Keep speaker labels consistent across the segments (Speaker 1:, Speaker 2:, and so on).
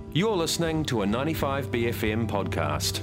Speaker 1: You're listening to a 95BFM podcast.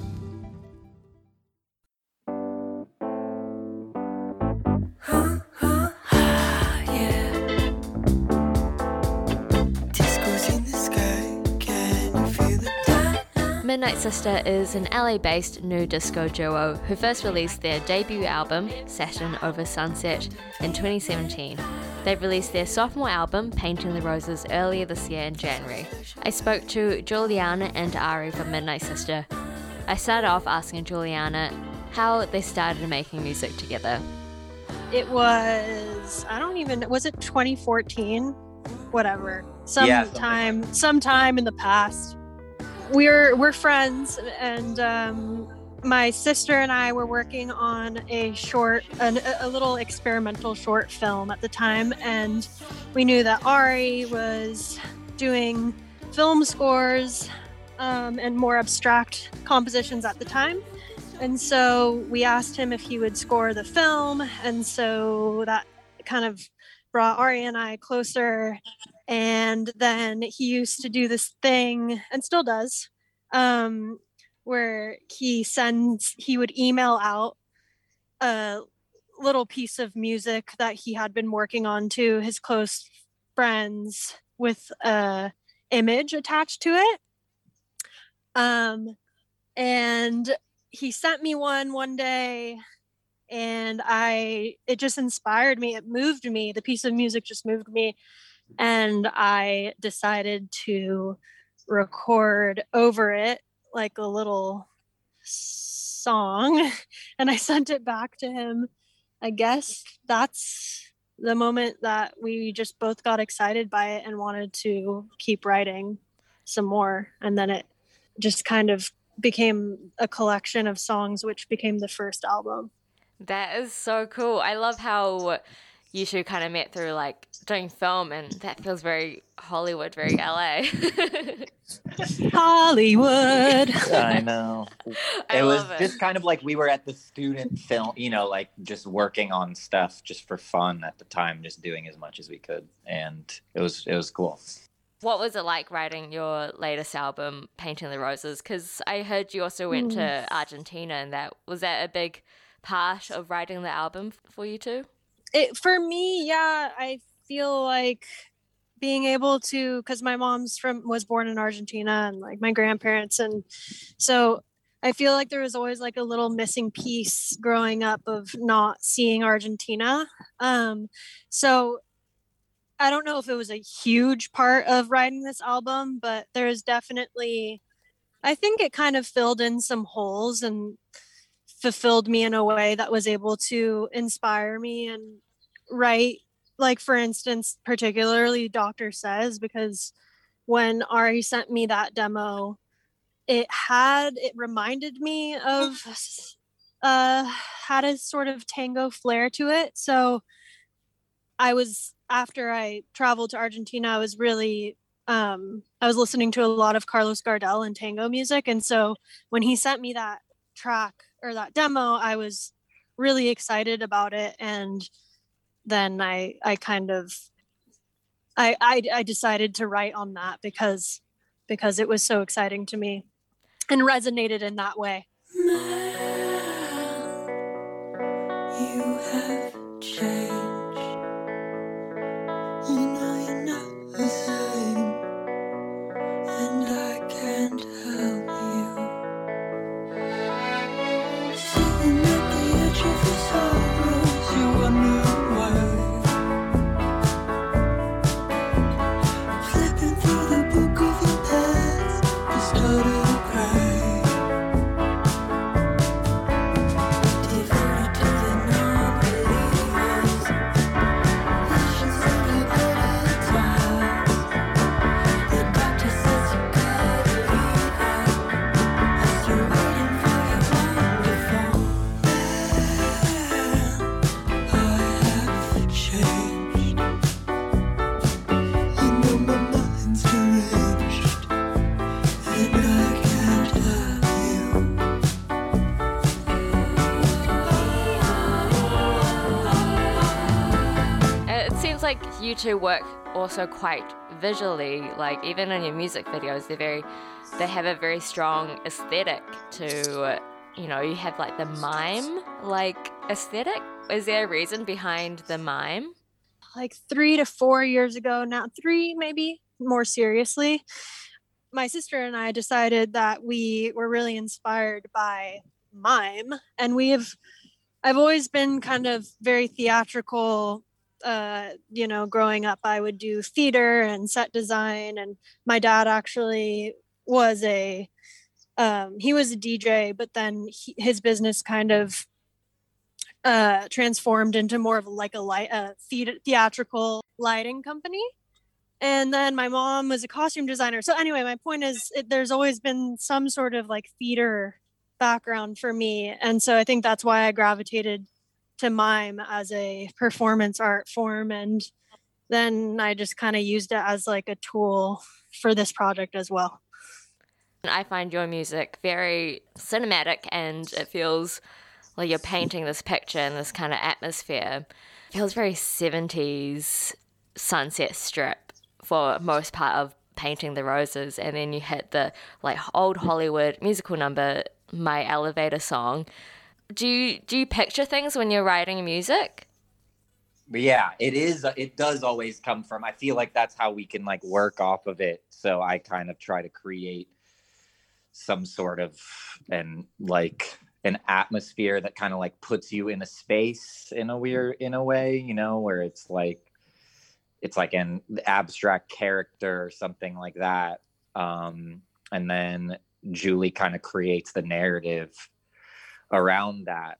Speaker 2: Midnight Sister is an LA-based new disco duo who first released their debut album, Saturn Over Sunset, in 2017. They released their sophomore album, Painting the Roses, earlier this year in January. I spoke to Juliana and Ari from Midnight Sister. I started off asking Juliana how they started making music together.
Speaker 3: It was, was it 2014? Whatever. Sometime in the past. We're friends, and my sister and I were working on a little experimental short film at the time, and we knew that Ari was doing film scores and more abstract compositions at the time. And so we asked him if he would score the film, and so that kind of brought Ari and I closer. And then he used to do this thing, and still does, where he would email out a little piece of music that he had been working on to his close friends with a image attached to it. And he sent me one day, and it just inspired me. It moved me. The piece of music just moved me. And I decided to record over it like a little song, and I sent it back to him. I guess that's the moment that we just both got excited by it and wanted to keep writing some more. And then it just kind of became a collection of songs, which became the first album.
Speaker 2: That is so cool. I love how you two kind of met through like doing film, and that feels very Hollywood, very LA.
Speaker 3: Hollywood.
Speaker 4: I know.
Speaker 2: It
Speaker 4: was just kind of like we were at the student film, like just working on stuff just for fun at the time, just doing as much as we could. And it was cool.
Speaker 2: What was it like writing your latest album, Painting the Roses? Because I heard you also went to Argentina, and was that a big part of writing the album for you too?
Speaker 3: For me, yeah, I feel like being able to, because my mom's was born in Argentina, and like my grandparents, and so I feel like there was always like a little missing piece growing up of not seeing Argentina. So I don't know if it was a huge part of writing this album, but there is definitely, I think it kind of filled in some holes and fulfilled me in a way that was able to inspire me and write, like, for instance, particularly Dr. Says, because when Ari sent me that demo, it reminded me of had a sort of tango flair to it. So after I traveled to Argentina, I was really I was listening to a lot of Carlos Gardel and tango music, and so when he sent me that track or that demo, I was really excited about it. And then I decided to write on that because it was so exciting to me and resonated in that way.
Speaker 5: You have changed. You know you're not the same, and I can't help you. Sitting at the edge of your sorrows, you wonder why. Flipping through the book of your past, you started to cry. Devoted to the non-believers, visions of your better times. The doctor says you gotta leave out as you're waiting for your wonderful man. I have changed. You know my mind's deranged, and I can't have you.
Speaker 2: It seems like you two work also quite visually, like even in your music videos, they have a very strong aesthetic to, you know, you have like the mime like aesthetic. Is there a reason behind the mime?
Speaker 3: Like 3 to 4 years ago now, 3 maybe more seriously, my sister and I decided that we were really inspired by mime, and I've always been kind of very theatrical. You know, growing up, I would do theater and set design, and my dad actually was he was a DJ, but then his business kind of transformed into more of like a theatrical lighting company. And then my mom was a costume designer. So anyway, my point is there's always been some sort of like theater background for me. And so I think that's why I gravitated to mime as a performance art form. And then I just kind of used it as like a tool for this project as well.
Speaker 2: I find your music very cinematic, and it feels like you're painting this picture in this kind of atmosphere. It feels very 70s Sunset Strip for most part of Painting the Roses, and then you hit the like old Hollywood musical number, My Elevator Song. Do you picture things when you're writing music?
Speaker 4: But yeah, it does always come from, I feel like that's how we can like work off of it. So I kind of try to create some sort of an atmosphere that kind of like puts you in a space in a way, you know, where it's like an abstract character or something like that. And then Julie kind of creates the narrative around that.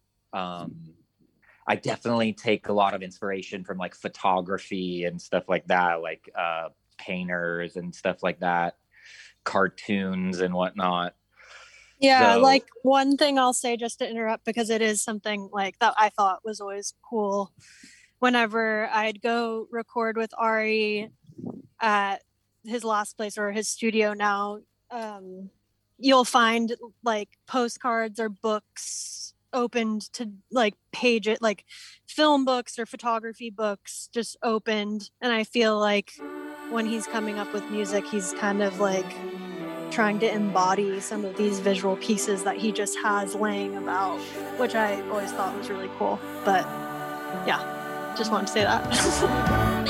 Speaker 4: I definitely take a lot of inspiration from like photography and stuff like that, like painters and stuff like that, cartoons and whatnot.
Speaker 3: Yeah,
Speaker 4: So,
Speaker 3: like one thing I'll say just to interrupt, because it is something like that I thought was always cool. Whenever I'd go record with Ari at his last place or his studio now, you'll find like postcards or books opened to like page it, like film books or photography books just opened. And I feel like when he's coming up with music, he's kind of like trying to embody some of these visual pieces that he just has laying about, which I always thought was really cool. But yeah, just wanted to say that.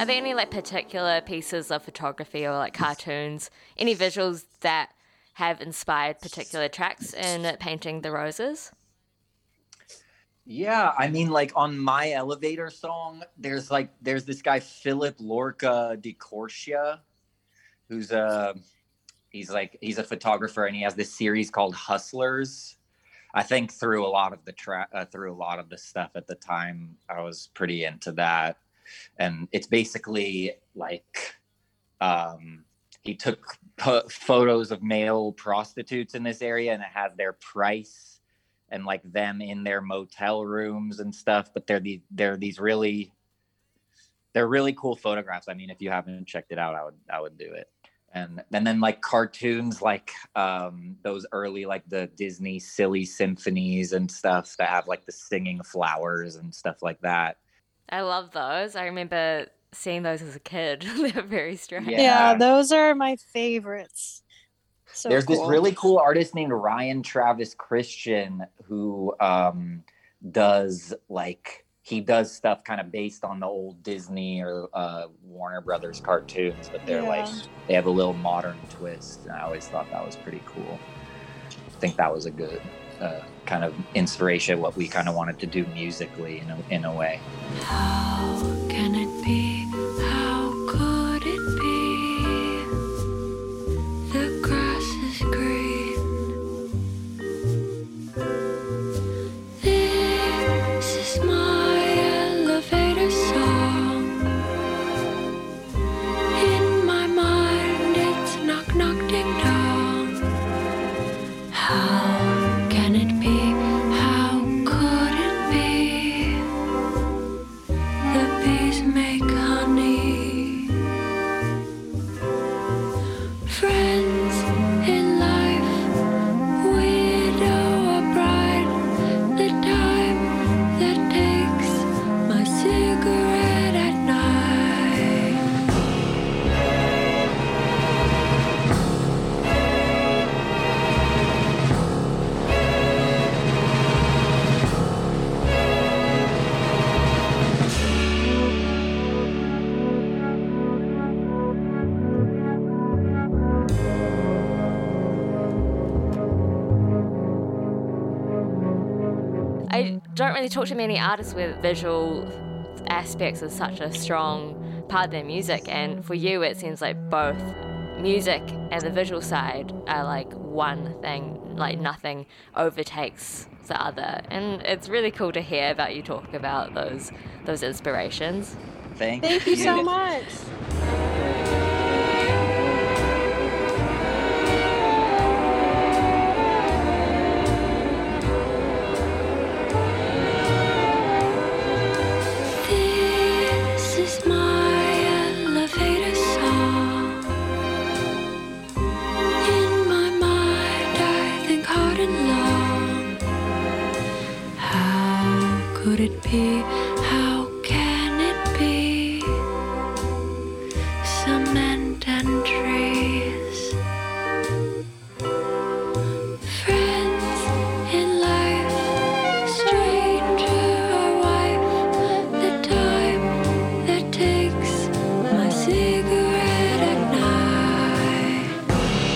Speaker 2: Are there any like particular pieces of photography or like cartoons, any visuals that have inspired particular tracks in painting the roses?
Speaker 4: Yeah, I mean, like on my elevator song, there's this guy Philip Lorca di Corsia, who's he's a photographer, and he has this series called Hustlers. I think through a lot of the stuff at the time, I was pretty into that, and it's basically like he took photos of male prostitutes in this area, and it has their price and like them in their motel rooms and stuff. But they're really cool photographs. I mean, if you haven't checked it out, I would do it. And then like cartoons, like those early, like the Disney silly symphonies and stuff that have like the singing flowers and stuff like that.
Speaker 2: I love those. I remember seeing those as a kid. They're very strange.
Speaker 3: Yeah, those are my favorites. So
Speaker 4: There's
Speaker 3: cool.
Speaker 4: this really cool artist named Ryan Travis Christian who does stuff kind of based on the old Disney or Warner Brothers cartoons, but they have a little modern twist. And I always thought that was pretty cool. I think that was a good kind of inspiration, what we kind of wanted to do musically in a way.
Speaker 5: How can it be? How could it be? The grass is green. This is my elevator song. In my mind, it's knock knock ding dong. How can it be? How could it be? The bees make honey. Friends in life, widow or bride, the time that takes my cigarette at night.
Speaker 2: I don't really talk to many artists where visual aspects is such a strong part of their music, and for you it seems like both music and the visual side are like one thing, like nothing overtakes the other, and it's really cool to hear about you talk about those inspirations.
Speaker 4: Thank
Speaker 3: you so much.
Speaker 5: This is my elevator song. In my mind, I think hard and long. How could it be? How can it be? Cement and trees. Friends in life, stranger or wife, the time that takes my cigarette at night.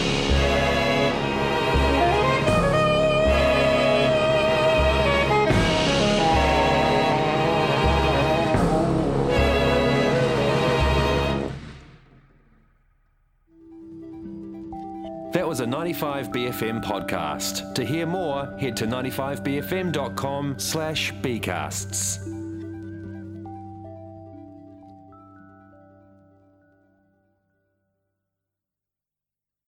Speaker 1: That was a 95BFM podcast. To hear more, head to 95bfm.com/bcasts.